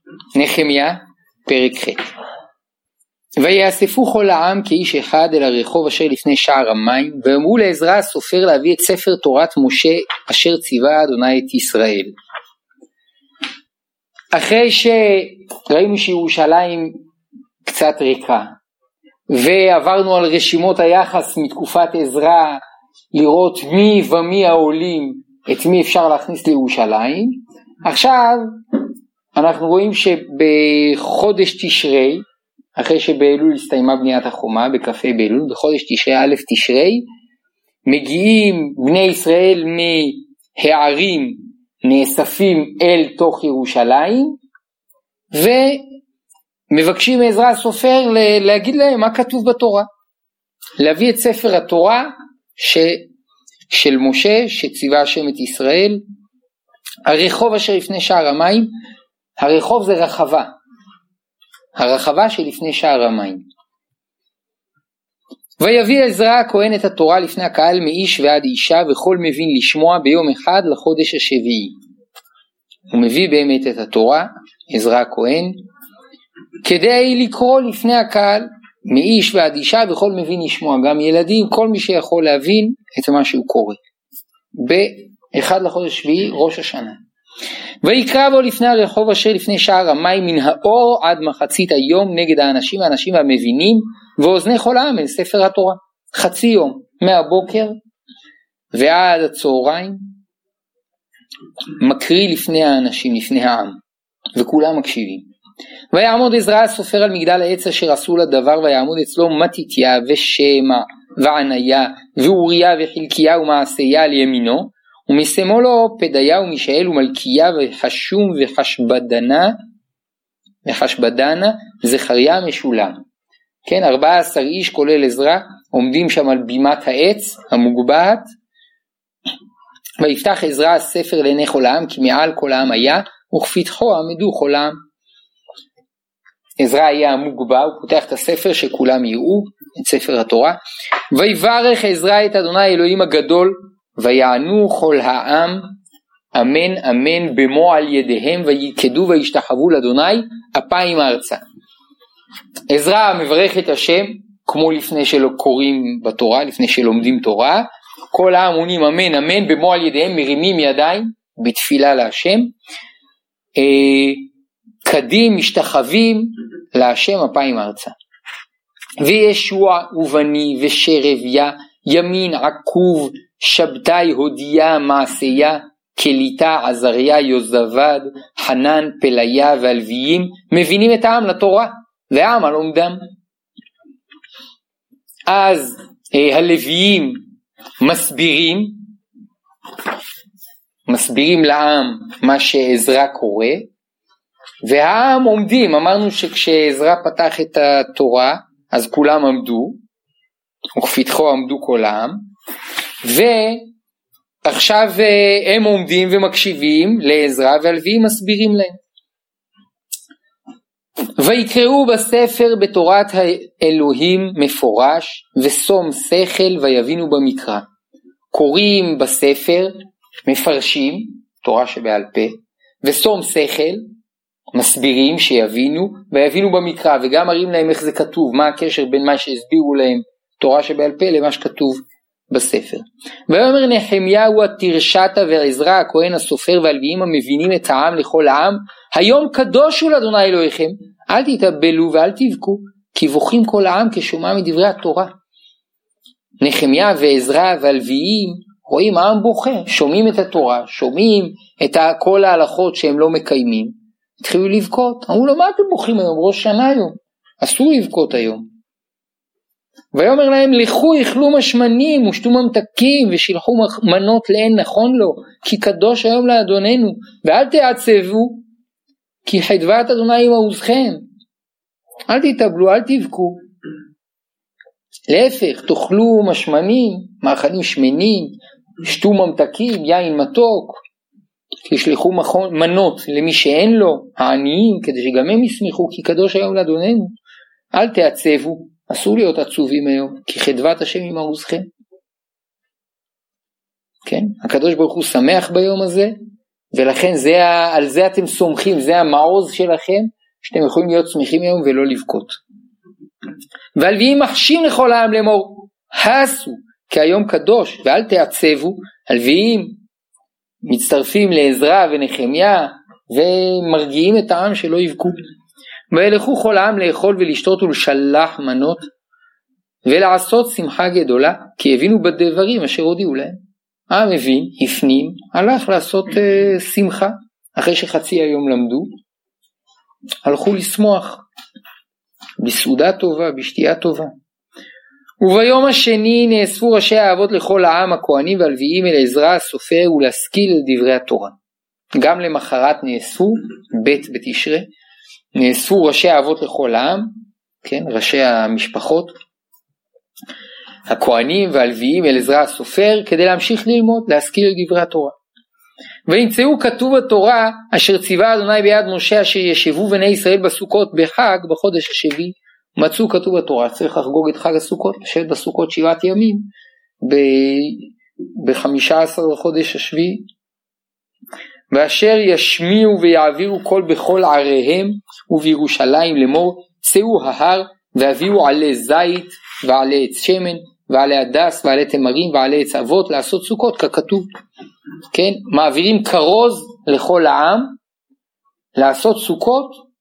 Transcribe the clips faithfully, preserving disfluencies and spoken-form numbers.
נחמיה, פרק ח'. ויאספו כל העם כאיש אחד אל הרחוב אשר לפני שער המים, ואמרו לעזרא הסופר להביא את ספר תורת משה אשר ציווה אדוני את ישראל. אחרי שראינו שירושלים קצת ריקה, ועברנו על רשימות היחס מתקופת עזרא, לראות מי ומי העולים, את מי אפשר להכניס לירושלים, עכשיו אנחנו רואים שבחודש תשרי, אחרי שבאלול הסתיימה בניית החומה, בקפה באלול, בחודש תשרי, א' תשרי, מגיעים בני ישראל מהערים, נאספים אל תוך ירושלים, ומבקשים מעזרא הסופר להגיד להם מה כתוב בתורה, להביא את ספר התורה ש... של משה, שציווה השם את ישראל. הרחוב אשר לפני שער המים, הרחוב זה רחבה, הרחבה שלפני שער המים. ויביא עזרא הכהן את התורה לפני הקהל מאיש ועד אישה, וכל מבין לשמוע ביום אחד לחודש השביעי. הוא מביא באמת את התורה, עזרא הכהן, כדי לקרוא לפני הקהל מאיש ועד אישה, וכל מבין לשמוע, גם ילדים, כל מי שיכול להבין את מה שהוא קורא. באחד לחודש השביעי, ראש השנה. ויקרא בו לפני הרחוב אשר לפני שער המים מן האור עד מחצית היום נגד האנשים, האנשים המבינים, ואוזני כל העם אל ספר התורה. חצי יום, מהבוקר ועד הצהריים, מקריא לפני האנשים, לפני העם, וכולם מקשיבים. ויעמוד עזרא הסופר על מגדל העץ אשר עשו לדבר, ויעמוד אצלו מתתיה ושמע ועניה ואוריה וחלקיה ומעשיה על ימינו, ומשמאלו פדיה ומישאל ומלכיה וחשום וחשבדנה וחשבדנה זכריה משולם. כן, ארבעה עשר איש כולל עזרא עומדים שם על בימת העץ המוגבהת. ויפתח עזרא הספר לעיני כל העם, כי מעל כל העם היה, וכפתחו עמדו כל העם. עזרא היה המוגבע, הוא פותח את הספר שכולם יראו את ספר התורה. ויברך עזרא את אדוני אלוהים הגדול, ויענו כל העם אמן אמן במו על ידיהם, ויקדו וישתחוו לאדוני אפיים ארצה. עזרא מברך את השם כמו לפני שלא קוראים בתורה, לפני שלומדים תורה. כל העם עונים אמן אמן במו על ידיהם, מרימים ידיים בתפילה להשם, קדים משתחווים להשם אפיים ארצה. וישוע ובני ושרביה ימין עקוב שבתאי הודיה מעשיה קליטה עזריה יוזבד חנן פליה והלוויים מבינים את העם לתורה, והעם על עומדם. אז אה, הלוויים מסבירים מסבירים לעם מה שעזרא קורא, והעם עומדים. אמרנו שכשעזרא פתח את התורה אז כולם עמדו, וכפתחו עמדו כל העם, ועכשיו הם עומדים ומקשיבים לעזרא, והלוויים מסבירים להם. ויקראו בספר בתורת האלוהים מפורש, ושום שכל ויבינו במקרא. קוראים בספר, מפרשים, תורה שבעל פה, ושום שכל, מסבירים שיבינו, ויבינו במקרא, וגם מראים להם איך זה כתוב, מה הקשר בין מה שהסבירו להם תורה שבעל פה למה שכתוב בספר. ויאמר נחמיה הוא התרשתה ועזרא הכהן הסופר והלוויים המבינים את העם לכל העם, היום קדוש הוא לאדוני אלוהיכם, אל תתאבלו ואל תבכו, כי בוכים כל העם כשומע מדברי התורה. נחמיה ועזרא והלוויים רואים העם בוכה, שומעים את התורה, שומעים את כל ההלכות שהם לא מקיימים, התחילו לבכות. אמרו לו, מה אתם בוכים היום? ראש שנה היום, אסור לבכות היום. ויאמר להם, לכו יאכלו משמנים ושתו ממתקים ושילחו מנות לאין נכון לו, כי קדוש היום לאדוננו, ואל תעצבו, כי חדוות אדוני עם עוזכם. אל תתאבלו, אל תבכו, להפך, תאכלו משמנים, מאכלים שמנים, שתו ממתקים, יין מתוק, תשלחו מנות למי שאין לו, העניים, כדי שגם הם ישמחו, כי קדוש היום לאדוננו. אל תעצבו, אסור להיות עצובים היום, כי חדוות השם עם עוזכם. כן, הקדוש ברוך הוא שמח ביום הזה, ולכן זה, על זה אתם סומכים, זה המעוז שלכם, שאתם יכולים להיות שמחים היום ולא לבכות. והלוויים מחשים לכל העם לאמור, הסו כי היום קדוש ואל תעצבו. הלוויים מצטרפים לעזרא ונחמיה ומרגיעים את העם שלא יבכו. וילכו כל העם לאכול ולשתות ולשלח מנות ולעשות שמחה גדולה, כי הבינו בדברים אשר הודיעו להם. העם הבין, הפנים, הלך לעשות uh, שמחה. אחרי שחצי היום למדו, הלכו לשמוח בסעודה טובה, בשתייה טובה. וביום השני נאספו ראשי האבות לכל העם, הכהנים והלוויים, אל עזרא הסופר ולהשכיל דברי התורה. גם למחרת נאספו, בית בתשרי, נאספו ראשי האבות לכל העם, כן, ראשי המשפחות, הכהנים והלוויים אל עזרא הסופר, כדי להמשיך ללמוד, להשכיל דברי התורה. וימצאו כתוב בתורה אשר ציווה אדוני ביד משה, אשר ישבו בני ישראל בסוכות בחג בחודש השביעי. מצאו כתוב בתורה, צריך לחגוג את חג הסוכות, לשבת בסוכות שבעת ימים ב-חמישה עשר לחודש השביעי. ואשר ישמיעו ויעבירו קול בכל עריהם ובירושלים לאמור, צאו ההר והביאו עלי זית ועלי עץ שמן ועלי הדס ועלי תמרים ועלי עץ אבות לעשות סוכות ככתוב. כן, מעבירים כרוז לכל העם לעשות סוכות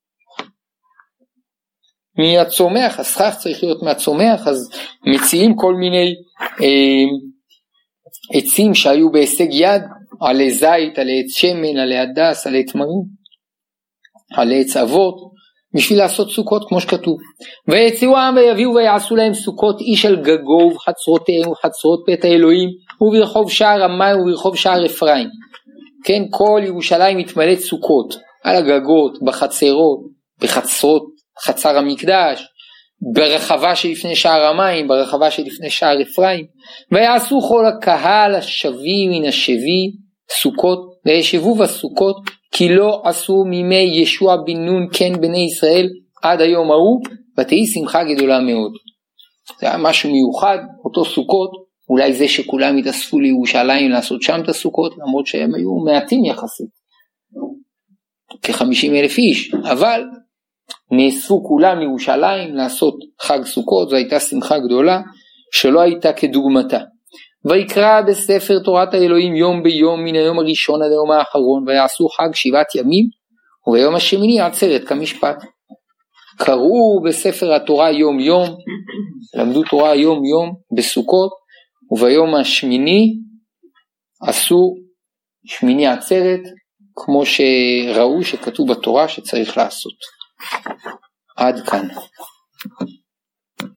מהצומח. הסכך צריך להיות מהצומח, אז מציעים כל מיני אה, עצים שהיו בהישג יד, עלי זית, עלי עץ שמן, עלי הדס, עלי תמרים, עלי עץ אבות, בשביל לעשות סוכות כמו שכתוב. ויצאו העם ויביאו ויעשו להם סוכות, איש על גגו ובחצרותיהם ובחצרות בית האלוהים וברחוב שער המים וברחוב שער אפרים. כן, כל ירושלים מתמלאת סוכות על הגגות, בחצרות, בחצרות חצר המקדש, ברחבה שלפני שער המים, ברחבה שלפני שער אפרים. ויעשו כל הקהל השבי מן השבי סוכות, וישבו בסוכות, כי לא עשו מימי ישוע בן נון כן בני ישראל עד היום ההוא, ותהי שמחה גדולה מאוד. זה היה משהו מיוחד, אותו סוכות, אולי זה שכולם התאספו לירושלים לעשות שם את הסוכות, למרות שהם היו מעטים יחסית, כ-חמישים אלף איש, אבל נאספו כולם לירושלים לעשות חג סוכות, זו הייתה שמחה גדולה שלא הייתה כדוגמתה. ויקרא בספר תורת האלוהים יום ביום מן היום הראשון עד היום האחרון, ויעשו חג שבעת ימים, וביום השמיני עצרת כמשפט. קראו בספר התורה יום יום, למדו תורה יום יום בסוכות, וביום השמיני עשו שמיני עצרת, כמו שראו שכתוב בתורה שצריך לעשות. עד כאן.